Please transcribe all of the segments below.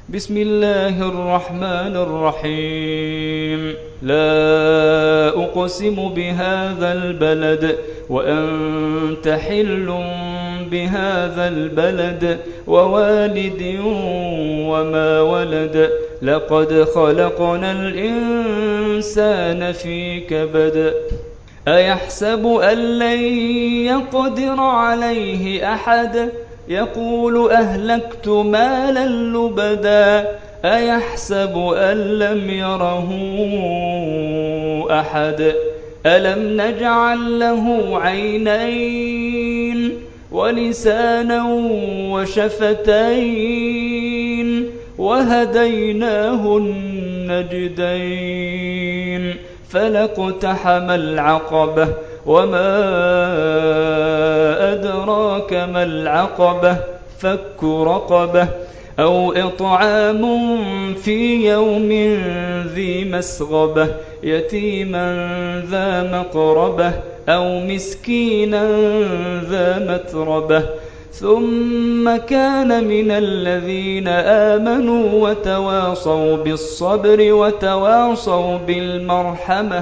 بسم الله الرحمن الرحيم لا أقسم بهذا البلد وأنت حل بهذا البلد ووالد وما ولد لقد خلقنا الإنسان في كبد أيحسب أن لن يقدر عليه أحد يقول أهلكت مالا لبدا أيحسب أن لم يره أحد ألم نجعل له عينين ولسانا وشفتين وهديناه النجدين فلاقتحم العقبة وما أدراك ما العقبة فك رقبة أو إطعام في يوم ذي مسغبة يتيما ذا مقربة أو مسكينا ذا متربة ثم كان من الذين آمنوا وتواصوا بالصبر وتواصوا بالمرحمة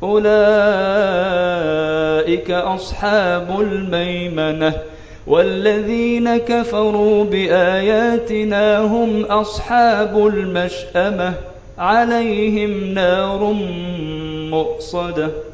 أولئك أصحاب الميمنة والذين كفروا بآياتنا هم أصحاب المشأمة عليهم نار مؤصدة